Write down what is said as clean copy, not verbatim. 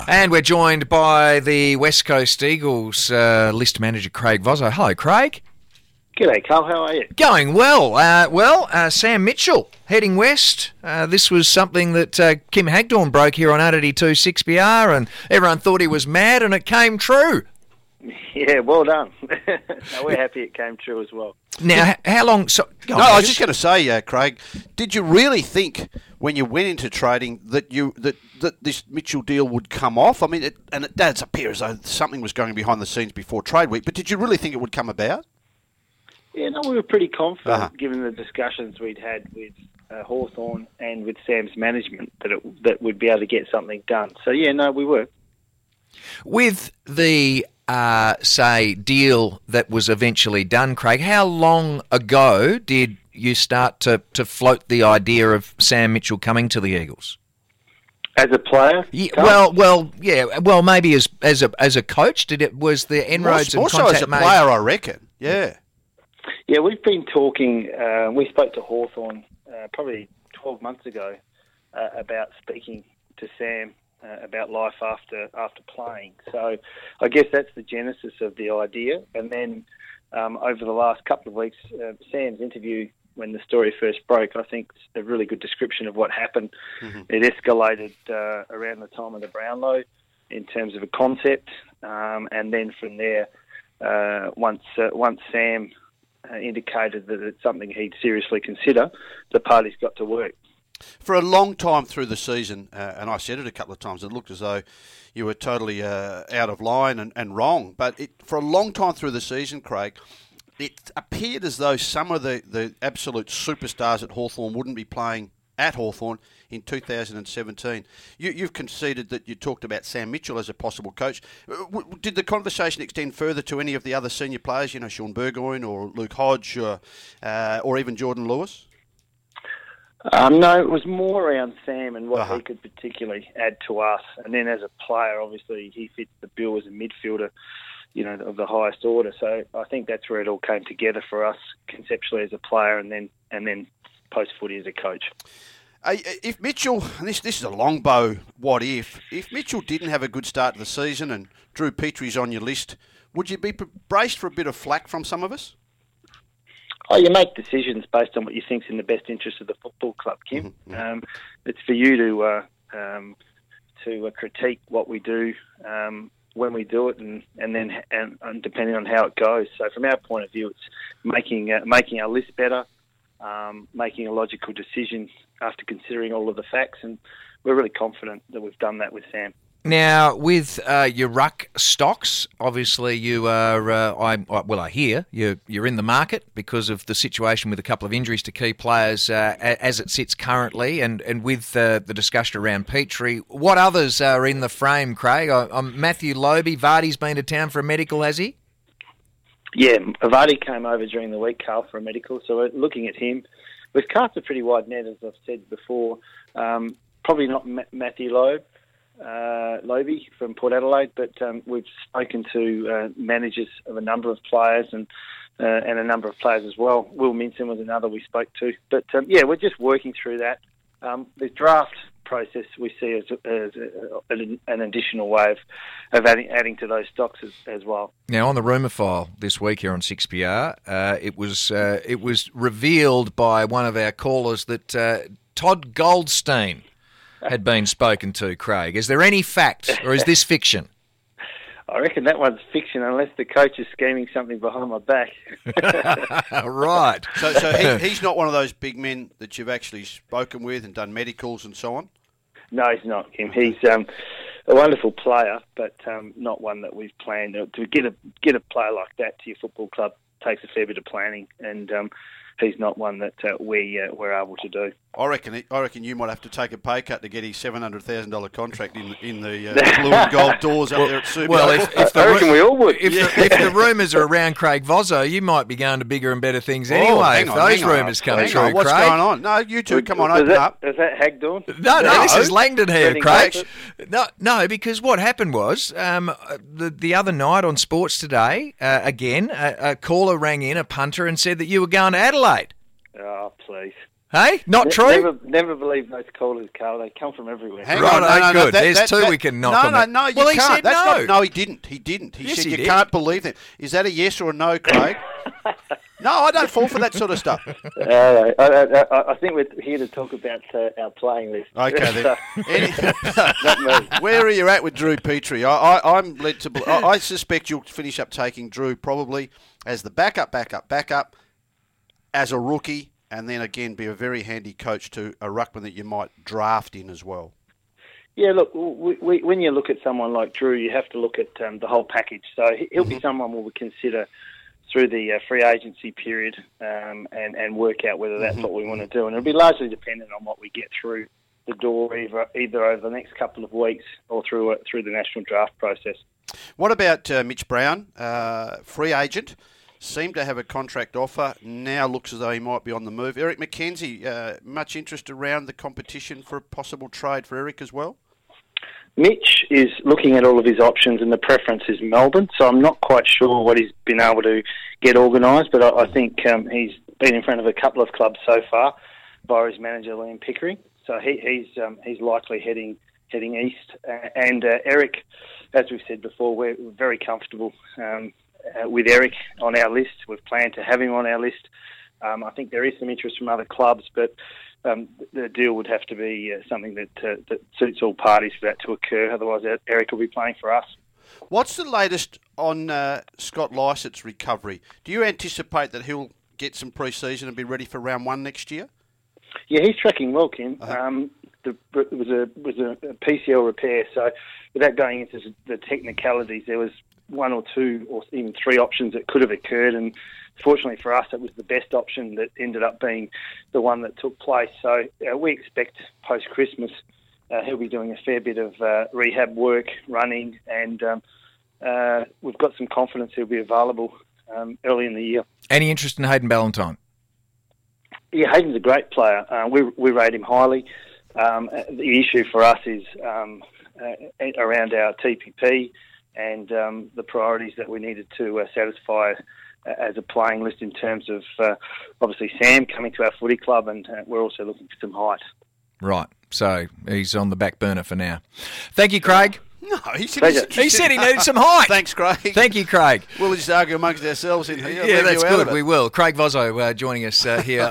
And we're joined by the West Coast Eagles list manager, Craig Vozzo. Hello, Craig. G'day, Carl. How are you? Going well. Sam Mitchell heading west. This was something that Kim Hagdorn broke here on RTD2 6BR, and everyone thought he was mad, and it came true. Yeah, well done. No, we're happy it came true as well. Now, how long... I was just going to say, Craig, did you really think when you went into trading that this Mitchell deal would come off? I mean, it does appear as though something was going behind the scenes before trade week, but did you really think it would come about? Yeah, no, we were pretty confident, given the discussions we'd had with Hawthorn and with Sam's management, that we'd be able to get something done. So, yeah, no, we were. With the... deal that was eventually done, Craig, how long ago did you start to float the idea of Sam Mitchell coming to the Eagles? As a player? Yeah, well, maybe as a coach. Was the inroads and contact also as a player, I reckon. Yeah. Yeah, we've been talking. We spoke to Hawthorn probably 12 months ago about speaking to Sam about life after playing. So I guess that's the genesis of the idea. And then over the last couple of weeks, Sam's interview, when the story first broke, I think it's a really good description of what happened. Mm-hmm. It escalated around the time of the Brownlow in terms of a concept. And then from there, once Sam indicated that it's something he'd seriously consider, the parties got to work. For a long time through the season, and I said it a couple of times, it looked as though you were totally out of line and wrong. But for a long time through the season, Craig, it appeared as though some of the absolute superstars at Hawthorn wouldn't be playing at Hawthorn in 2017. You've conceded that you talked about Sam Mitchell as a possible coach. Did the conversation extend further to any of the other senior players, Sean Burgoyne or Luke Hodge or even Jordan Lewis? No, it was more around Sam and what he could particularly add to us. And then as a player, obviously, he fits the bill as a midfielder, of the highest order. So I think that's where it all came together for us conceptually as a player and then post-footy as a coach. If Mitchell, and this is a long bow what if Mitchell didn't have a good start to the season and Drew Petrie's on your list, would you be braced for a bit of flack from some of us? Oh, you make decisions based on what you think's in the best interest of the football club, Kim. Mm-hmm. It's for you to critique what we do when we do it, and depending on how it goes. So, from our point of view, it's making our list better, making a logical decision after considering all of the facts, and we're really confident that we've done that with Sam. Now, with your ruck stocks, obviously you are, I hear you're in the market because of the situation with a couple of injuries to key players as it sits currently, and with the discussion around Petrie. What others are in the frame, Craig? Matthew Lobe, Vardy's been to town for a medical, has he? Yeah, Vardy came over during the week, Carl, for a medical, so we're looking at him. We've cast a pretty wide net, as I've said before. Probably not Matthew Lobe from Port Adelaide, but we've spoken to managers of a number of players and a number of players as well. Will Minson was another we spoke to. But we're just working through that. The draft process we see as an additional way of adding to those stocks as well. Now, on the rumour file this week here on 6PR, it was revealed by one of our callers that Todd Goldstein had been spoken to, Craig. Is there any fact, or is this fiction? I reckon that one's fiction, unless the coach is scheming something behind my back. Right. So he's not one of those big men that you've actually spoken with and done medicals and so on? No, he's not, Kim. He's a wonderful player, but not one that we've planned. To get a player like that to your football club takes a fair bit of planning, and he's not one that we're able to do. I reckon you might have to take a pay cut to get his $700,000 contract in the blue and gold doors up there at Super. Well, I reckon we all would. If the rumours are around Craig Vozzo, you might be going to bigger and better things anyway. If those rumours come true, what's Craig? going on? No, you two, come on, open up. Is that Hagdorn? No, this is Langdon here, Craig. No, because what happened was the other night on Sports Today, again, a caller rang in, a punter, and said that you were going to Adelaide. Oh, please. Hey, not true? Never believe those callers, Carl. They come from everywhere. Hang Right, on, good. There's two we can knock on. No, you Well, he can't. said That's no. Not, no, he didn't. He didn't. He Yes, said he you did. can't believe them. Is that a yes or a no, Craig? No, I don't fall for that sort of stuff. I think we're here to talk about our playing list. Okay, then. Not me. Where are you at with Drew Petrie? I'm led to. I suspect you'll finish up taking Drew probably as the backup, as a rookie, and then again be a very handy coach to a ruckman that you might draft in as well. Yeah, look, when you look at someone like Drew, you have to look at the whole package. So he'll be someone we will consider through the free agency period and work out whether that's what we want to do. And it'll be largely dependent on what we get through the door, either over the next couple of weeks or through the national draft process. What about Mitch Brown, free agent? Seemed to have a contract offer. Now looks as though he might be on the move. Eric McKenzie, much interest around the competition for a possible trade for Eric as well? Mitch is looking at all of his options, and the preference is Melbourne, so I'm not quite sure what he's been able to get organised, but I think he's been in front of a couple of clubs so far by his manager, Liam Pickering, so he's likely heading east. And Eric, as we've said before, we're very comfortable with Eric on our list. We've planned to have him on our list. I think there is some interest from other clubs, but the deal would have to be something that suits all parties for that to occur. Otherwise, Eric will be playing for us. What's the latest on Scott Lycett's recovery? Do you anticipate that he'll get some pre-season and be ready for round one next year? Yeah, he's tracking well, Kim. It was a PCL repair, so without going into the technicalities, there was one or two or even three options that could have occurred, and fortunately for us, it was the best option that ended up being the one that took place. So we expect post-Christmas he'll be doing a fair bit of rehab work, running, and we've got some confidence he'll be available early in the year. Any interest in Hayden Ballantyne? Yeah, Hayden's a great player. We rate him highly. The issue for us is around our TPP and the priorities that we needed to satisfy as a playing list in terms of obviously Sam coming to our footy club, and we're also looking for some height. Right, so he's on the back burner for now. Thank you, Craig. No, he said he needed some height. Thanks, Craig. Thank you, Craig. We'll just argue amongst ourselves in here. Yeah, that's good. We will. Craig Vozzo joining us here